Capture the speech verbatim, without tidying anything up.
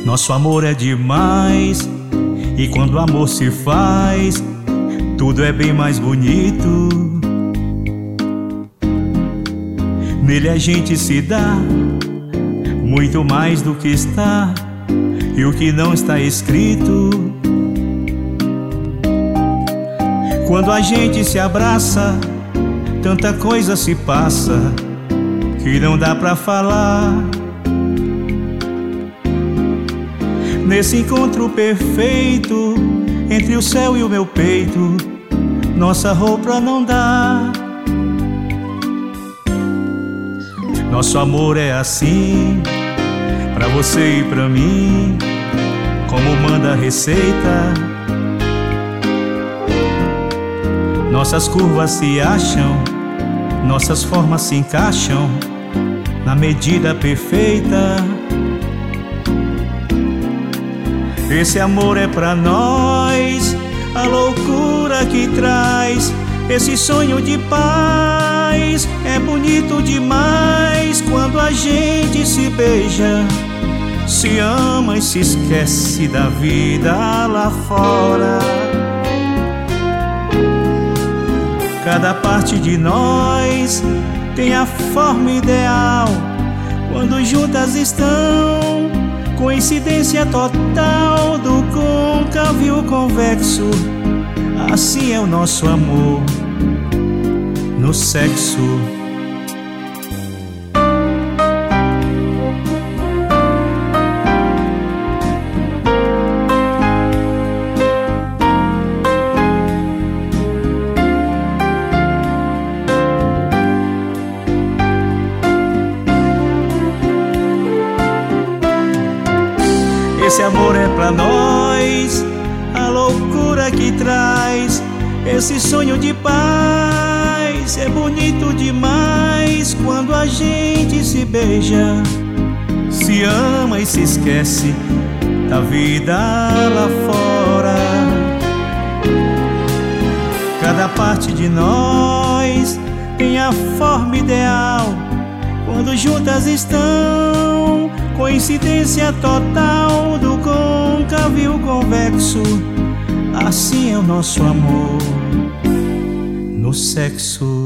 Nosso amor é demais, e quando o amor se faz, tudo é bem mais bonito. Nele a gente se dá muito mais do que está, e o que não está escrito. Quando a gente se abraça, tanta coisa se passa que não dá pra falar. Nesse encontro perfeito entre o céu e o meu peito, nossa roupa não dá. Nosso amor é assim, pra você e pra mim, como manda a receita. Nossas curvas se acham, nossas formas se encaixam na medida perfeita. Esse amor é pra nós, a loucura que traz esse sonho de paz. É bonito demais quando a gente se beija, se ama e se esquece da vida lá fora. Cada parte de nós tem a forma ideal quando juntas estão. Coincidência total do côncavo e o convexo. Assim é o nosso amor no sexo. Esse amor é pra nós, a loucura que traz esse sonho de paz. É bonito demais quando a gente se beija, se ama e se esquece da vida lá fora. Cada parte de nós tem a forma ideal quando juntas estão. Coincidência total do côncavo e o convexo. Assim é o nosso amor no sexo.